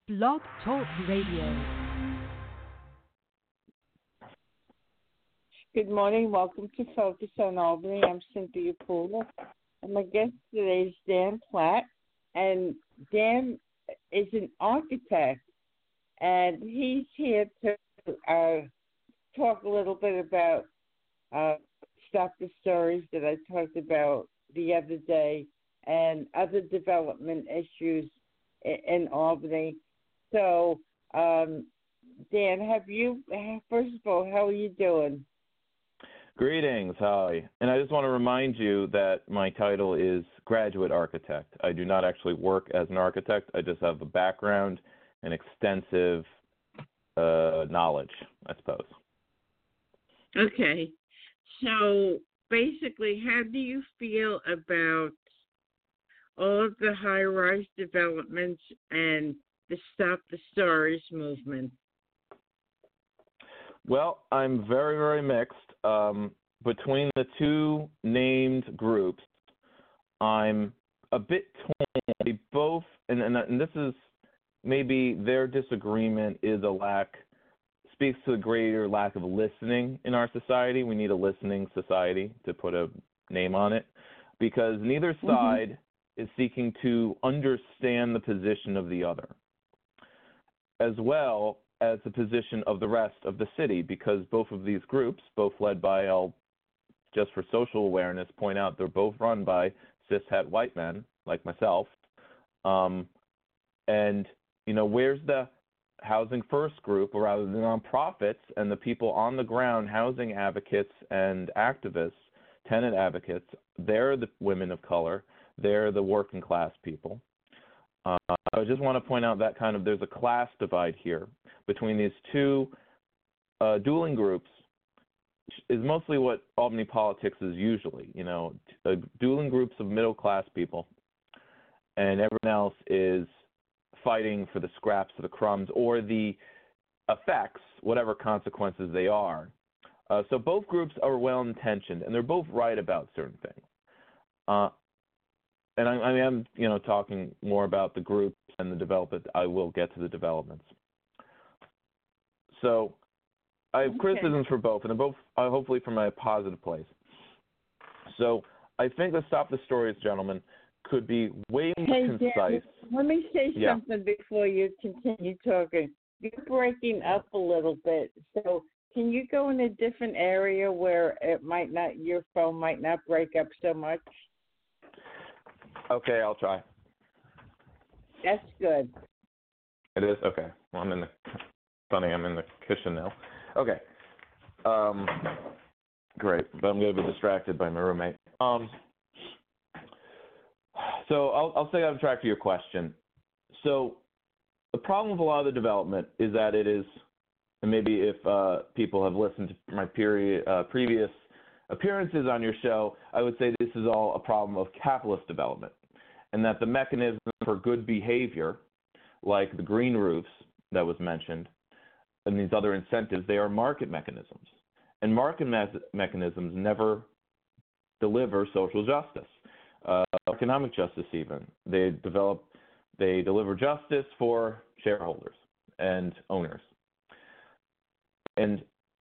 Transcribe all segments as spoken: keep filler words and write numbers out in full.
Blog Talk Radio. Good morning. Welcome to Focus on Albany. I'm Cynthia Pooler. And my guest today is Dan Platt. And Dan is an architect. And he's here to uh, talk a little bit about uh, Stop the Stories that I talked about the other day and other development issues in, in Albany. So, um, Dan, have you, first of all, how are you doing? Greetings, hi. And I just want to remind you that my title is Graduate Architect. I do not actually work as an architect. I just have a background and extensive uh, knowledge, I suppose. Okay. So, basically, how do you feel about all of the high-rise developments and the Stop the Stories movement? Well, I'm very, very mixed. Um, between the two named groups, I'm a bit torn. They both, and, and, and this is maybe their disagreement is a lack, speaks to the greater lack of listening in our society. We need a listening society, to put a name on it, because neither side mm-hmm. is seeking to understand the position of the other, as well as the position of the rest of the city, because both of these groups, both led by, I'll, just for social awareness, point out they're both run by cishet white men, like myself. Um, and, you know, where's the Housing First group, or rather the nonprofits and the people on the ground, housing advocates and activists, tenant advocates? They're the women of color. They're the working class people. Uh, I just want to point out that kind of there's a class divide here between these two uh, dueling groups, which is mostly what Albany politics is usually, you know, uh, dueling groups of middle-class people, and everyone else is fighting for the scraps of the crumbs or the effects, whatever consequences they are. Uh, so both groups are well-intentioned, and they're both right about certain things. Uh, And I, I mean, I'm, you know, talking more about the groups and the development. I will get to the developments. So I have okay. criticisms for both, and they're both uh, hopefully from a positive place. So I think the Stop the Stories, gentlemen, could be way more hey, concise. Dan, let me say yeah. something before you continue talking. You're breaking up a little bit, so can you go in a different area where it might not, your phone might not break up so much? Okay, I'll try. That's good. It is? Okay. Well, I'm in the, funny, I'm in the kitchen now. Okay. Um, great, but I'm going to be distracted by my roommate. Um, so I'll, I'll stay on track to your question. So the problem with a lot of the development is that it is, and maybe if uh, people have listened to my period, uh, previous appearances on your show, I would say this is all a problem of capitalist development, and that the mechanism for good behavior, like the green roofs that was mentioned, and these other incentives, they are market mechanisms. And market me- mechanisms never deliver social justice, uh, economic justice even. They develop, they deliver justice for shareholders and owners. And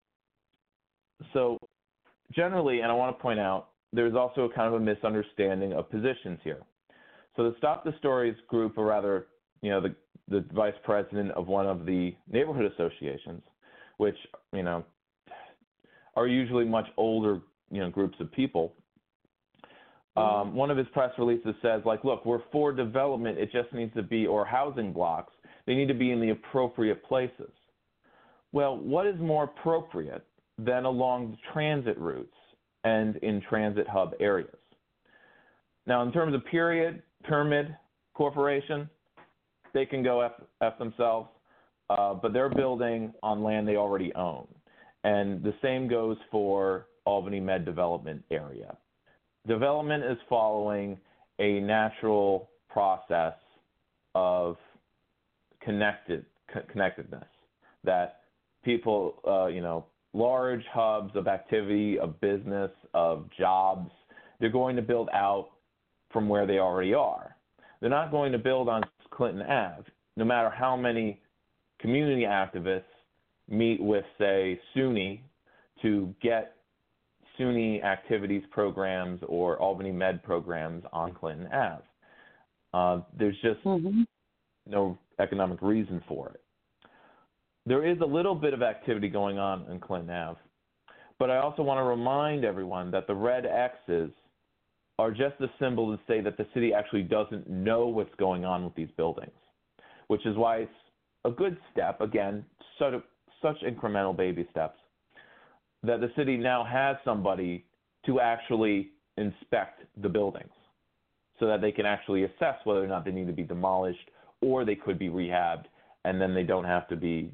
so generally, and I want to point out, there's also a kind of a misunderstanding of positions here. So the Stop the Stories group, or rather, you know, the, the vice president of one of the neighborhood associations, which, you know, are usually much older, you know, groups of people. Um, one of his press releases says, like, look, we're for development. It just needs to be, or housing blocks, they need to be in the appropriate places. Well, what is more appropriate than along the transit routes and in transit hub areas? Now, in terms of period, Pyramid Corporation, they can go F, F themselves, uh, but they're building on land they already own. And the same goes for Albany Med Development Area. Development is following a natural process of connected co- connectedness that people, uh, you know, large hubs of activity, of business, of jobs, they're going to build out from where they already are. They're not going to build on Clinton Avenue. no matter how many community activists meet with, say, SUNY to get SUNY activities programs or Albany Med programs on Clinton Avenue. Uh, there's just mm-hmm. no economic reason for it. There is a little bit of activity going on in Clinton Avenue, but I also want to remind everyone that the red X's are just a symbol to say that the city actually doesn't know what's going on with these buildings, which is why it's a good step, again, such, such incremental baby steps, that the city now has somebody to actually inspect the buildings so that they can actually assess whether or not they need to be demolished or they could be rehabbed, and then they don't have to be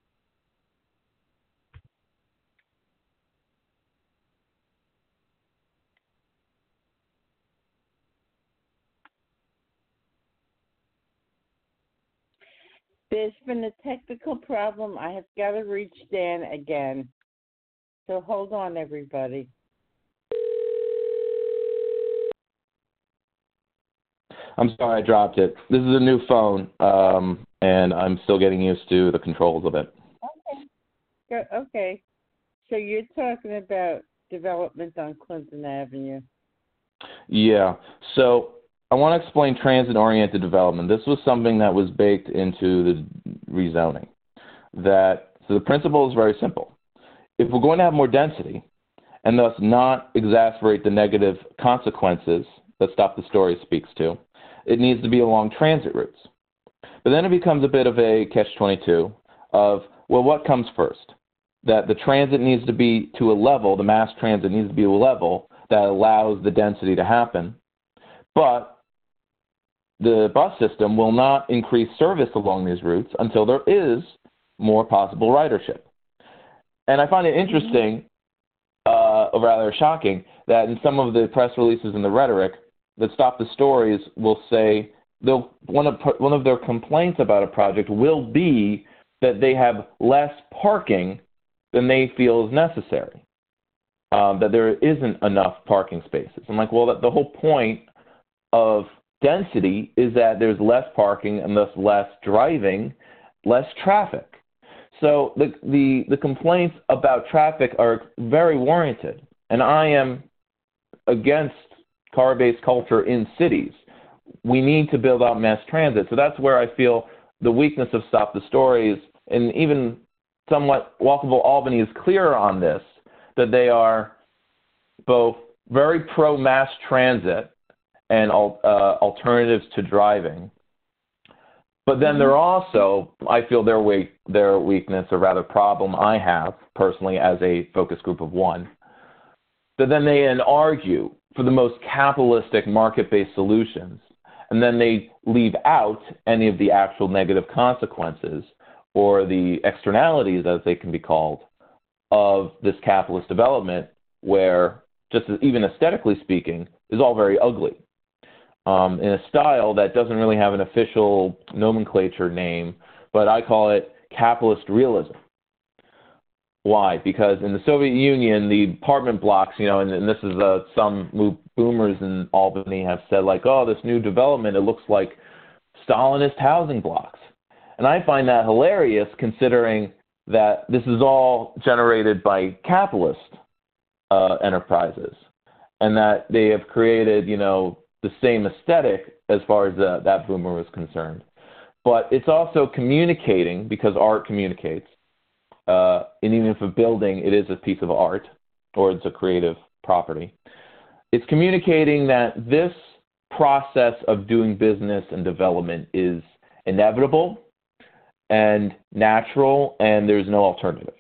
There's been a technical problem. I have got to reach Dan again. So hold on, everybody. I'm sorry I dropped it. This is a new phone, um, and I'm still getting used to the controls of it. Okay. Okay. So you're talking about development on Clinton Avenue. Yeah. So I want to explain transit-oriented development. This was something that was baked into the rezoning. That so the principle is very simple. If we're going to have more density and thus not exacerbate the negative consequences that Stop the Story speaks to, it needs to be along transit routes. But then it becomes a bit of a catch twenty-two of, well, what comes first? That the transit needs to be to a level, the mass transit needs to be a level that allows the density to happen, but the bus system will not increase service along these routes until there is more possible ridership. And I find it interesting, uh, or rather shocking, that in some of the press releases and the rhetoric, that Stop the Stories will say they'll, one of one of their complaints about a project will be that they have less parking than they feel is necessary, um, that there isn't enough parking spaces. I'm like, well, that, the whole point of density is that there's less parking and thus less driving, less traffic. So the, the, the complaints about traffic are very warranted, and I am against car-based culture in cities. We need to build out mass transit. So that's where I feel the weakness of Stop the Stories, and even somewhat Walkable Albany is clearer on this, that they are both very pro-mass transit and uh, alternatives to driving. But then there also, I feel their weak, their weakness, or rather problem I have personally as a focus group of one, that then they then argue for the most capitalistic market-based solutions, and then they leave out any of the actual negative consequences or the externalities, as they can be called, of this capitalist development, where just as, even aesthetically speaking, is all very ugly. Um, in a style that doesn't really have an official nomenclature name, but I call it capitalist realism. Why? Because in the Soviet Union, the apartment blocks, you know, and, and this is uh, some boomers in Albany have said, like, oh, this new development, it looks like Stalinist housing blocks. And I find that hilarious, considering that this is all generated by capitalist uh, enterprises, and that they have created, you know, the same aesthetic as far as uh, that boomer was concerned. But it's also communicating, because art communicates, uh, and even if a building, it is a piece of art, or it's a creative property. It's communicating that this process of doing business and development is inevitable and natural, and there's no alternative.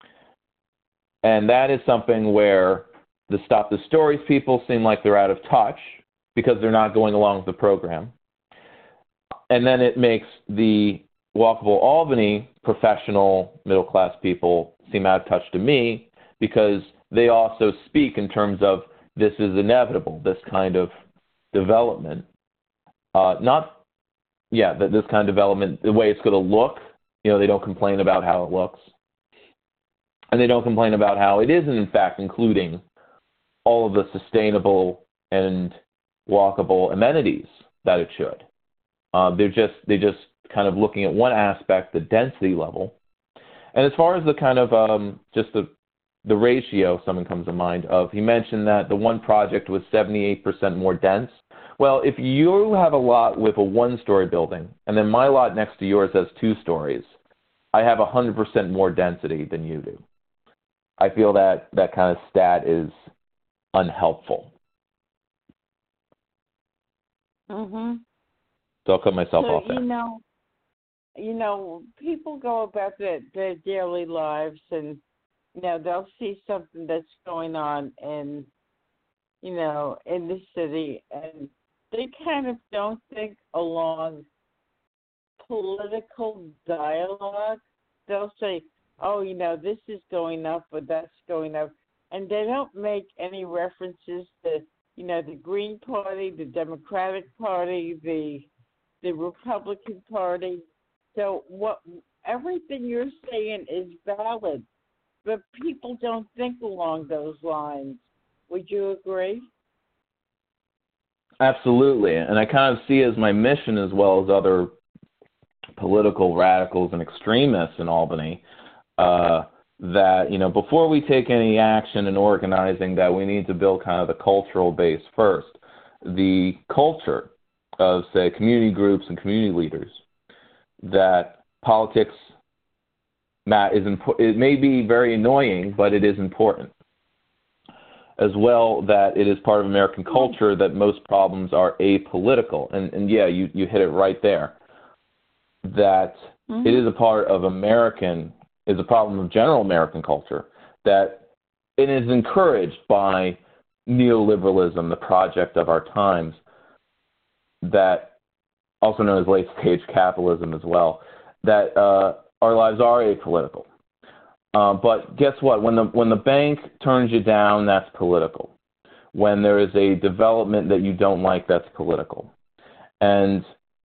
And that is something where the Stop the Stories people seem like they're out of touch, because they're not going along with the program. And then it makes the Walkable Albany professional middle-class people seem out of touch to me, because they also speak in terms of this is inevitable, this kind of development. Uh, not, yeah, that this kind of development, the way it's going to look, you know, they don't complain about how it looks. And they don't complain about how it isn't, in fact, including all of the sustainable and walkable amenities that it should. Uh, they're just they just kind of looking at one aspect, the density level. And as far as the kind of um, just the the ratio, someone comes to mind of, he mentioned that the one project was seventy-eight percent more dense. Well, if you have a lot with a one-story building, and then my lot next to yours has two stories, I have one hundred percent more density than you do. I feel that that kind of stat is unhelpful. Mm-hmm. So I'll cut myself so, off there. You know, you know, people go about their, their daily lives, and you know they'll see something that's going on in, you know, in the city, and they kind of don't think along political dialogue. They'll say, "Oh, you know, this is going up, or that's going up," and they don't make any references to, you know, the Green Party, the Democratic Party, the the Republican Party. So what everything you're saying is valid, but people don't think along those lines. Would you agree? Absolutely. And I kind of see as my mission, as well as other political radicals and extremists in Albany, uh, that, you know, before we take any action in organizing, that we need to build kind of the cultural base first. The culture of, say, community groups and community leaders, that politics is impo- it may be very annoying, but it is important. As well, that it is part of American culture that most problems are apolitical. And, and yeah, you, you hit it right there. That mm-hmm. it is a part of American, is a problem of general American culture, that it is encouraged by neoliberalism, the project of our times, that also known as late-stage capitalism as well, that uh, our lives are apolitical. Uh, but guess what? When the when the bank turns you down, that's political. When there is a development that you don't like, that's political. And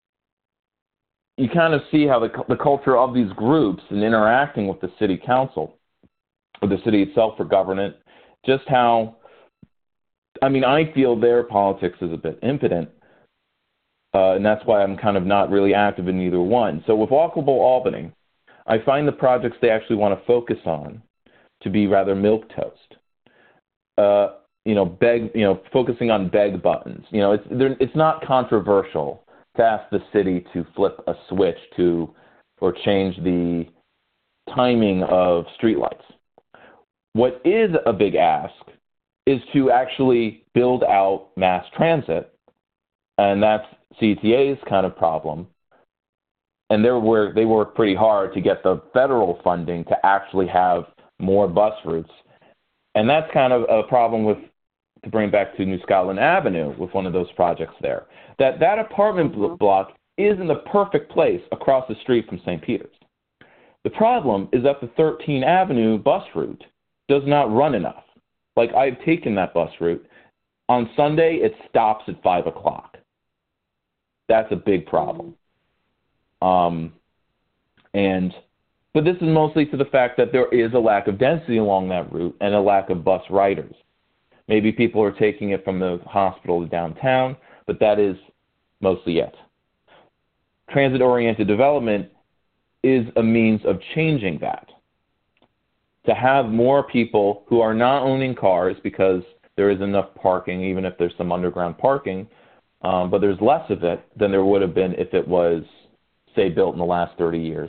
you kind of see how the the culture of these groups and interacting with the city council, or the city itself for governance, just how, I mean, I feel their politics is a bit impotent, uh, and that's why I'm kind of not really active in either one. So with Walkable Albany, I find the projects they actually want to focus on to be rather milquetoast. Uh, you know, beg, you know, focusing on beg buttons. You know, it's it's not controversial to ask the city to flip a switch to or change the timing of streetlights. What is a big ask is to actually build out mass transit, and that's C T A's kind of problem. And they were they worked pretty hard to get the federal funding to actually have more bus routes. And that's kind of a problem with, to bring back to New Scotland Avenue with one of those projects there, that that apartment mm-hmm. block is in the perfect place across the street from Saint Peter's. The problem is that the thirteenth Avenue bus route does not run enough. Like, I've taken that bus route. On Sunday, it stops at five o'clock. That's a big problem. Mm-hmm. Um, and, but this is mostly to the fact that there is a lack of density along that route and a lack of bus riders. Maybe people are taking it from the hospital to downtown, but that is mostly it. Transit-oriented development is a means of changing that. To have more people who are not owning cars because there is enough parking, even if there's some underground parking, um, but there's less of it than there would have been if it was, say, built in the last thirty years.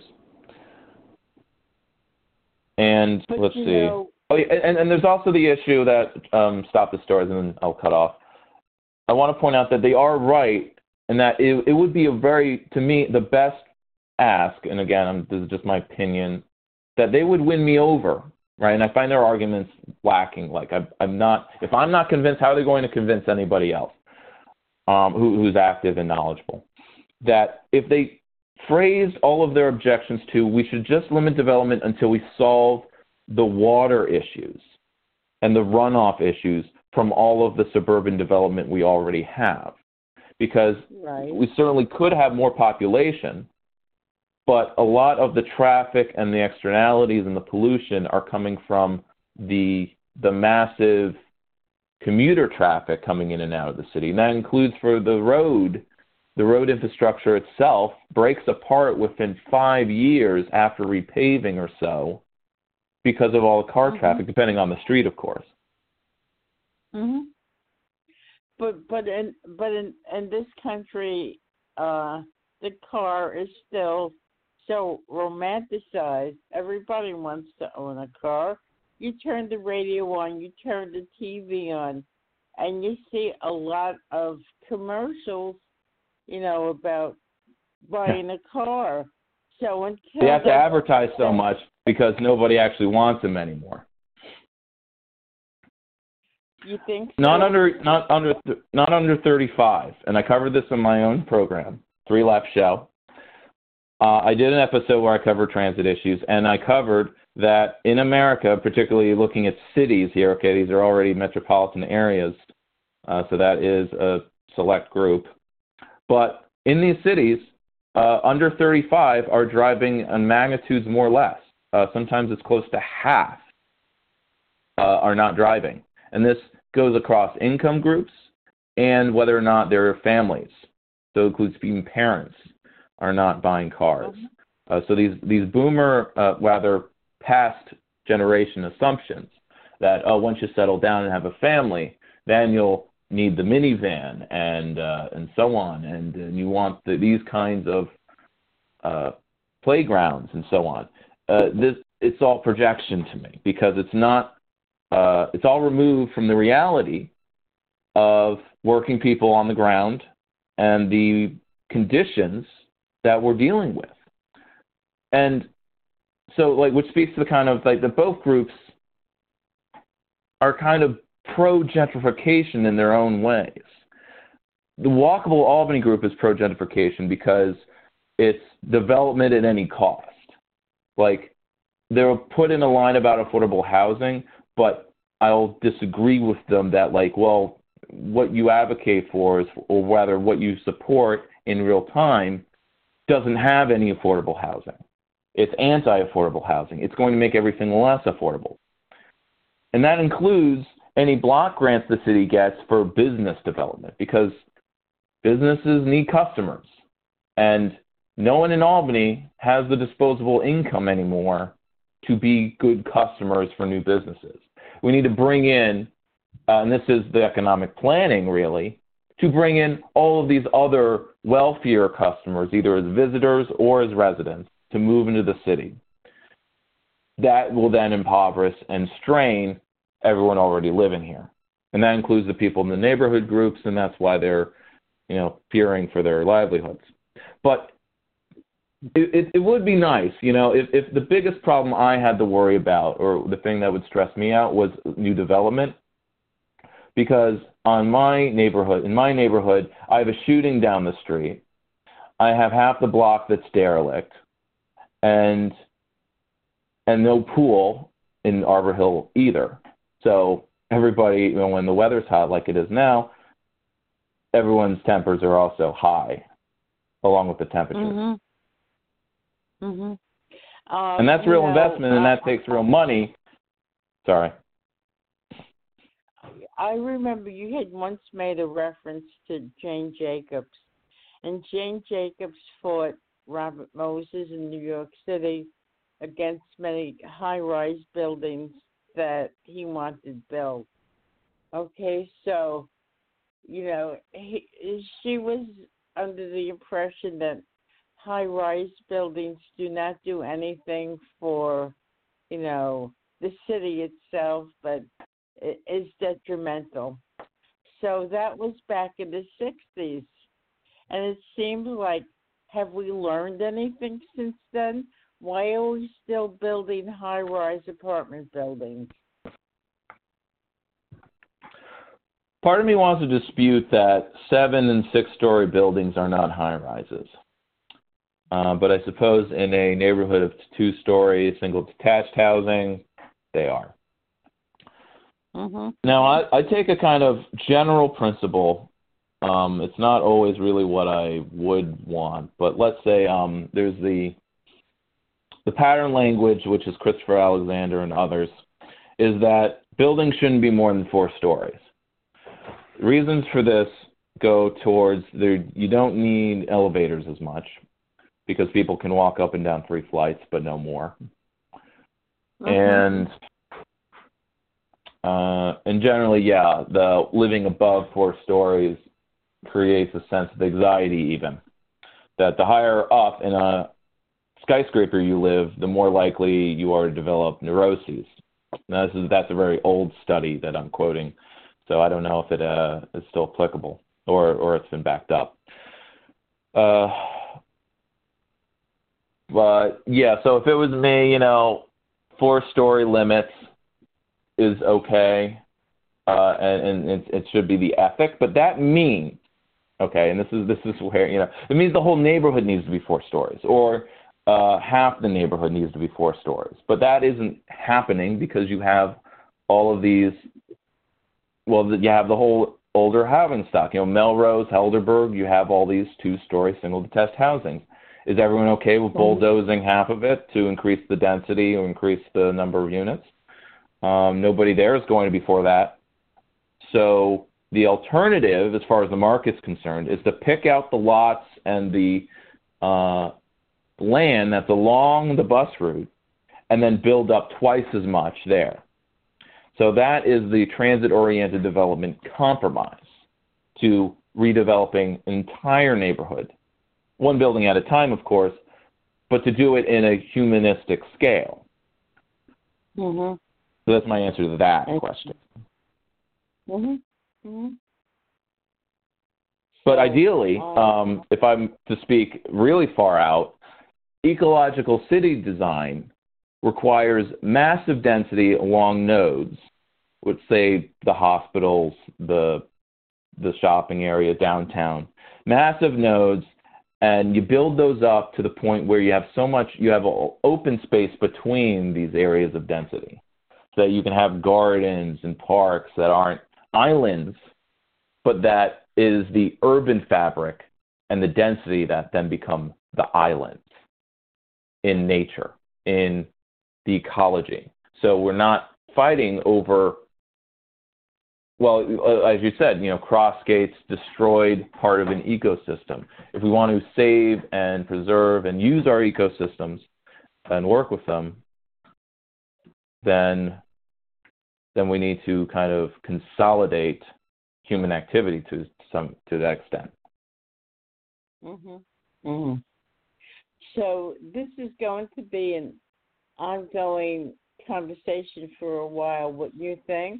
And but let's see. Know... Oh, yeah, and, and there's also the issue that, um, stop the stories and then I'll cut off. I want to point out that they are right, and that it, it would be a very, to me, the best ask, and again, I'm, this is just my opinion, that they would win me over, right? And I find their arguments lacking. Like, I, I'm not, if I'm not convinced, how are they going to convince anybody else um, who, who's active and knowledgeable? That if they phrased all of their objections to, we should just limit development until we solve the water issues and the runoff issues from all of the suburban development we already have. Because right. we certainly could have more population, but a lot of the traffic and the externalities and the pollution are coming from the the massive commuter traffic coming in and out of the city. And that includes for the road the road infrastructure itself breaks apart within five years after repaving or so because of all the car Mm-hmm. traffic, depending on the street, of course. Mhm. But but in but in in this country, uh, the car is still so romanticized. Everybody wants to own a car. You turn the radio on, you turn the T V on, and you see a lot of commercials, you know, about buying a car. So until They have to the- advertise so much because nobody actually wants them anymore. you think so? Not under, not under, not under thirty-five. And I covered this in my own program, Three Left Show. Uh, I did an episode where I covered transit issues, and I covered that in America, particularly looking at cities here. Okay, these are already metropolitan areas, uh, so that is a select group. But in these cities, uh, under thirty-five are driving in magnitudes more or less. Uh, sometimes it's close to half uh, are not driving. And this goes across income groups and whether or not they're families. So it includes even parents are not buying cars. Mm-hmm. Uh, so these, these boomer, uh, rather past generation assumptions that, oh, once you settle down and have a family, then you'll need the minivan and uh, and so on, and, and you want the, these kinds of uh, playgrounds and so on. Uh, this it's all projection to me because it's not. Uh, it's all removed from the reality of working people on the ground and the conditions that we're dealing with. And so, like, which speaks to the kind of, like, that both groups are kind of pro-gentrification in their own ways. The Walkable Albany group is pro-gentrification because it's development at any cost. Like, they'll put in a line about affordable housing, but I'll disagree with them that, like, well, what you advocate for is, or rather what you support in real time, doesn't have any affordable housing. It's anti-affordable housing. It's going to make everything less affordable. And that includes any block grants the city gets for business development, because businesses need customers. And no one in Albany has the disposable income anymore to be good customers for new businesses. We need to bring in, uh, and this is the economic planning really, to bring in all of these other wealthier customers, either as visitors or as residents, to move into the city. That will then impoverish and strain everyone already living here. And that includes the people in the neighborhood groups, and that's why they're, you know, fearing for their livelihoods. But it, it, it would be nice, you know, if, if the biggest problem I had to worry about, or the thing that would stress me out, was new development. Because on my neighborhood, in my neighborhood, I have a shooting down the street. I have half the block that's derelict, and and no pool in Arbor Hill either. So everybody, you know, when the weather's hot like it is now, everyone's tempers are also high, along with the temperatures. Mhm. Mhm. Um, and that's real you know, investment, and that uh, takes real money. Sorry. I remember you had once made a reference to Jane Jacobs, and Jane Jacobs fought Robert Moses in New York City against many high-rise buildings that he wanted built. Okay, so, you know, he, she was under the impression that high-rise buildings do not do anything for, you know, the city itself, but it is detrimental. So that was back in the sixties. And it seems like, have we learned anything since then? Why are we still building high-rise apartment buildings? Part of me wants to dispute that seven and six-story buildings are not high-rises. Uh, but I suppose in a neighborhood of two-story, single-detached housing, they are. Mm-hmm. Now, I, I take a kind of general principle. Um, it's not always really what I would want, but let's say um, there's the the pattern language, which is Christopher Alexander and others, is that buildings shouldn't be more than four stories. Reasons for this go towards there. You don't need elevators as much because people can walk up and down three flights, but no more. Okay. And uh, and generally, yeah, the living above four stories creates a sense of anxiety, even that the higher up in a skyscraper you live, the more likely you are to develop neuroses. Now, this is that's a very old study that I'm quoting, so I don't know if it uh, is still applicable or or it's been backed up. Uh, but yeah, so if it was me, you know, four-story limits is okay, uh, and, and it, it should be the ethic. But that means, okay, and this is this is where you know it means the whole neighborhood needs to be four stories, or Uh, half the neighborhood needs to be four stories. But that isn't happening because you have all of these, well, you have the whole older housing stock. You know, Melrose, Helderberg, you have all these two-story single-detached housings. Is everyone okay with bulldozing half of it to increase the density or increase the number of units? Um, nobody there is going to be for that. So the alternative, as far as the market's concerned, is to pick out the lots and the uh, land that's along the bus route and then build up twice as much there. So that is the transit-oriented development compromise to redeveloping an entire neighborhood, one building at a time, of course, but to do it in a humanistic scale. Mm-hmm. So that's my answer to that mm-hmm. question. Mm-hmm. Mm-hmm. But ideally, um, if I'm to speak really far out, ecological city design requires massive density along nodes, which say the hospitals, the the shopping area downtown, massive nodes, and you build those up to the point where you have so much, you have open space between these areas of density, so that you can have gardens and parks that aren't islands, but that is the urban fabric and the density that then become the islands in nature, in the ecology. So we're not fighting over, well, as you said, you know, Crossgates destroyed part of an ecosystem. If we want to save and preserve and use our ecosystems and work with them, then then we need to kind of consolidate human activity to some to that extent. Mm-hmm. Mm-hmm. So this is going to be an ongoing conversation for a while. What you think?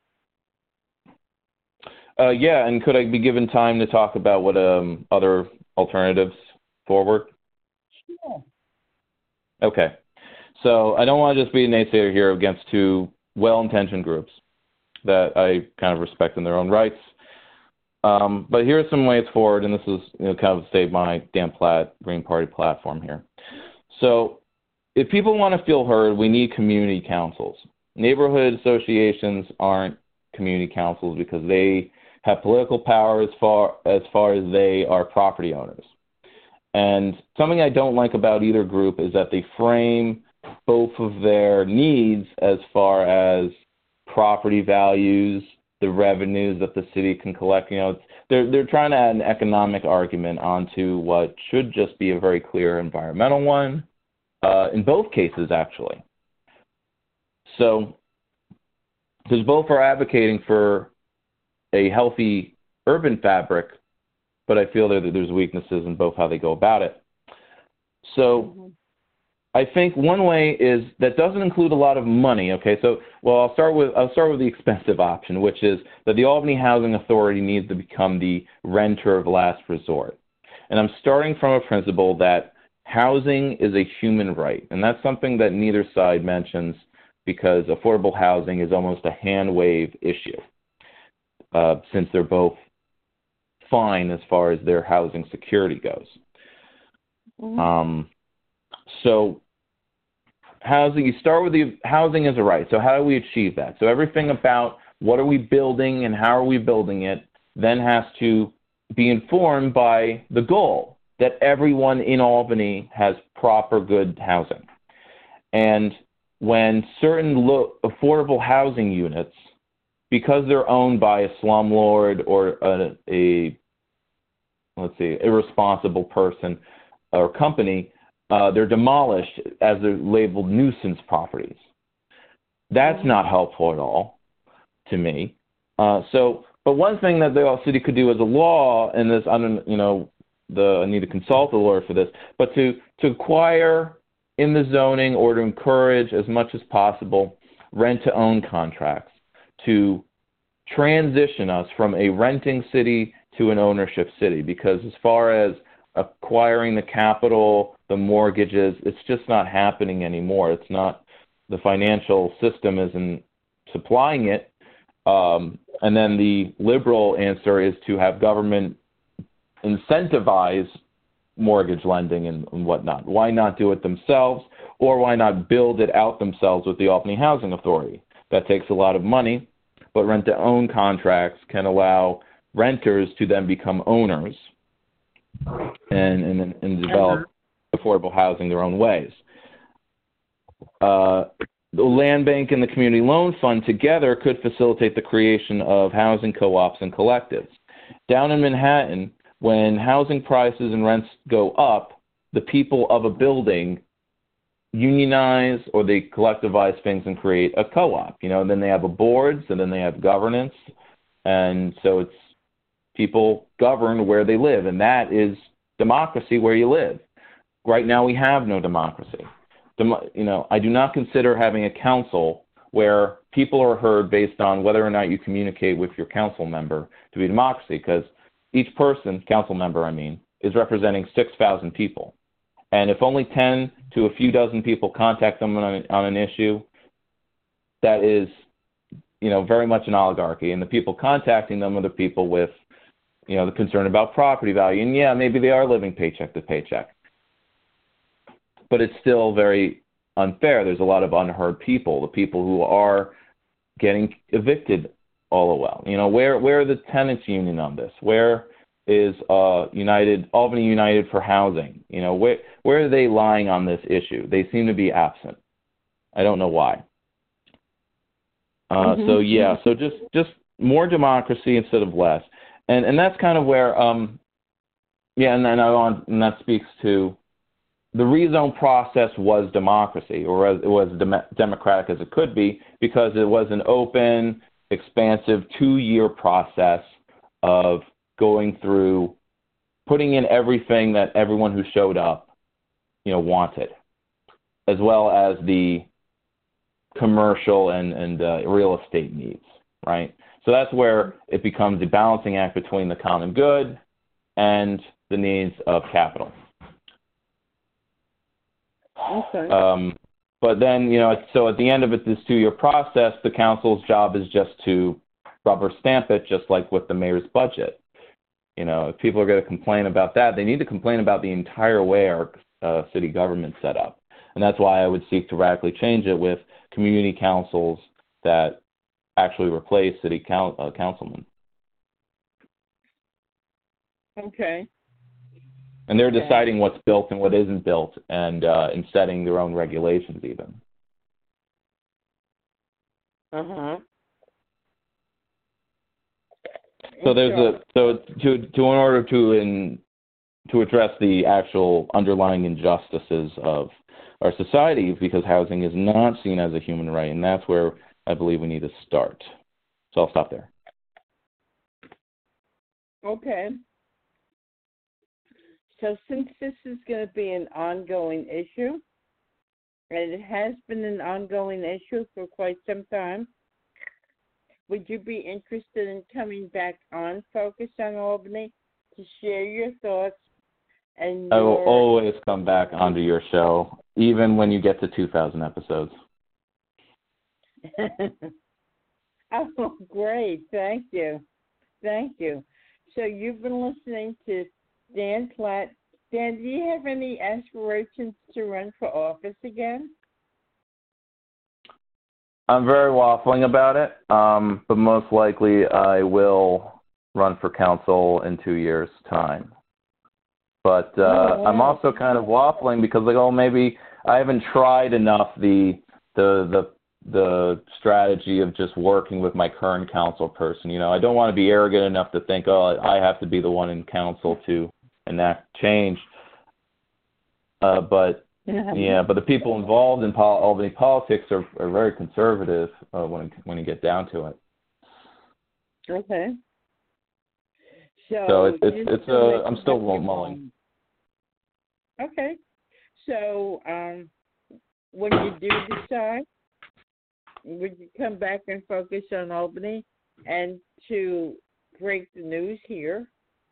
Uh, yeah, and could I be given time to talk about what um, other alternatives forward? Sure. Okay. So I don't want to just be a naysayer here against two well-intentioned groups that I kind of respect in their own rights. Um, but here are some ways forward, and this is you know, kind of save my Dan Platt Green Party platform here. So if people want to feel heard, we need community councils. Neighborhood associations aren't community councils because they have political power as far as far as they are property owners. And something I don't like about either group is that they frame both of their needs as far as property values, the revenues that the city can collect. You know, it's, they're they're trying to add an economic argument onto what should just be a very clear environmental one, uh, in both cases, actually. So, because both are advocating for a healthy urban fabric, but I feel that there's weaknesses in both how they go about it. So mm-hmm. I think one way is that doesn't include a lot of money. Okay, so well, I'll start with I'll start with the expensive option, which is that the Albany Housing Authority needs to become the renter of last resort. And I'm starting from a principle that housing is a human right, and that's something that neither side mentions because affordable housing is almost a hand wave issue, uh, since they're both fine as far as their housing security goes. Mm-hmm. Um, so housing, you start with the housing as a right. So how do we achieve that? So everything about what are we building and how are we building it then has to be informed by the goal that everyone in Albany has proper good housing. And when certain lo- affordable housing units, because they're owned by a slumlord or a, a let's see, irresponsible person or company, uh, they're demolished as they're labeled nuisance properties. That's not helpful at all to me. Uh, so, but one thing that the city could do as a law, and this, I don't, you know, the I need to consult a lawyer for this, but to to acquire in the zoning or to encourage as much as possible rent-to-own contracts to transition us from a renting city to an ownership city, because as far as acquiring the capital, the mortgages, it's just not happening anymore. It's not, the financial system isn't supplying it. Um, and then the liberal answer is to have government incentivize mortgage lending and, and whatnot. Why not do it themselves, or why not build it out themselves with the Albany Housing Authority? That takes a lot of money, but rent-to-own contracts can allow renters to then become owners and, and, and develop uh-huh. affordable housing their own ways. Uh, the Land Bank and the Community Loan Fund together could facilitate the creation of housing co-ops and collectives. Down in Manhattan, when housing prices and rents go up, the people of a building unionize or they collectivize things and create a co-op. You know, and then they have a boards, and then they have governance, and so it's people govern where they live, and that is democracy where you live. Right now, we have no democracy. Dem- you know, I do not consider having a council where people are heard based on whether or not you communicate with your council member to be democracy, because each person, council member I mean, is representing six thousand people. And if only ten to a few dozen people contact them on, on an issue, that is, you know, very much an oligarchy. And the people contacting them are the people with, you know, the concern about property value. And yeah, maybe they are living paycheck to paycheck. But it's still very unfair. There's a lot of unheard people, the people who are getting evicted all the while. You know, where where are the tenants union on this? Where is uh, United, Albany United for Housing? You know, where where are they lying on this issue? They seem to be absent. I don't know why. Uh, mm-hmm. So yeah, so just just more democracy instead of less, and and that's kind of where um, yeah, and then I want, and that speaks to the rezone process was democracy, or it was dem- democratic as it could be, because it was an open, expansive two-year process of going through, putting in everything that everyone who showed up, you know, wanted, as well as the commercial and, and uh, real estate needs, right? So that's where it becomes a balancing act between the common good and the needs of capital. Okay. Um, but then, you know, so at the end of it, this two-year process, the council's job is just to rubber stamp it, just like with the mayor's budget. You know, if people are going to complain about that, they need to complain about the entire way our uh, city government's set up. And that's why I would seek to radically change it with community councils that actually replace city coun- uh, councilmen. Okay. And they're okay. deciding what's built and what isn't built, and uh, and setting their own regulations even. Uh-huh. So there's a so to to in order to in to address the actual underlying injustices of our society, because housing is not seen as a human right, and that's where I believe we need to start. So I'll stop there. Okay. So since this is going to be an ongoing issue, and it has been an ongoing issue for quite some time, would you be interested in coming back on Focus on Albany to share your thoughts? And your... I will always come back onto your show, even when you get to two thousand episodes. Oh, great. Thank you. Thank you. So you've been listening to Dan Platt. Dan, do you have any aspirations to run for office again? I'm very waffling about it, um, but most likely I will run for council in two years' time. But uh, oh, wow. I'm also kind of waffling because, like, oh, maybe I haven't tried enough the the the the strategy of just working with my current council person. You know, I don't want to be arrogant enough to think, oh, I have to be the one in council to enact change. Uh, but yeah, but the people involved in Pol- Albany politics are, are very conservative uh, when when you get down to it. Okay. So, so it's it's, it's uh, I'm still mulling. mulling. Okay. So um, when you do decide, would you come back and focus on Albany and to break the news here?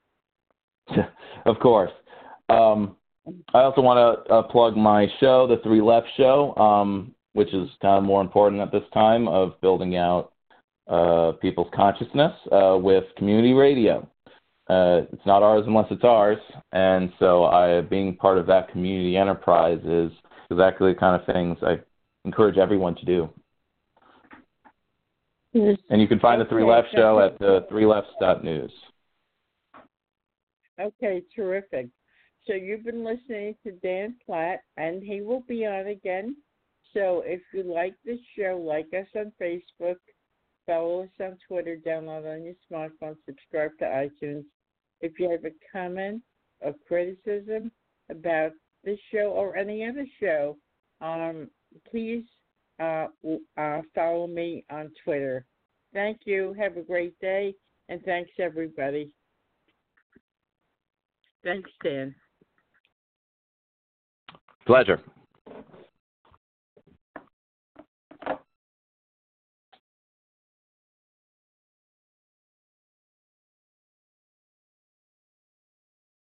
Of course. Um, I also want to uh, plug my show, The Three Left Show, um, which is kind of more important at this time of building out uh, people's consciousness uh, with community radio. Uh, it's not ours unless it's ours, and so I, being part of that community enterprise is exactly the kind of things I encourage everyone to do. Yes. And you can find Okay. The Three Left Show at the three lefts dot news. Okay, terrific. So you've been listening to Dan Platt, and he will be on again. So if you like this show, like us on Facebook, follow us on Twitter, download on your smartphone, subscribe to iTunes. If you have a comment or criticism about this show or any other show, um, please uh, uh, follow me on Twitter. Thank you. Have a great day, and thanks, everybody. Thanks, Dan. Pleasure.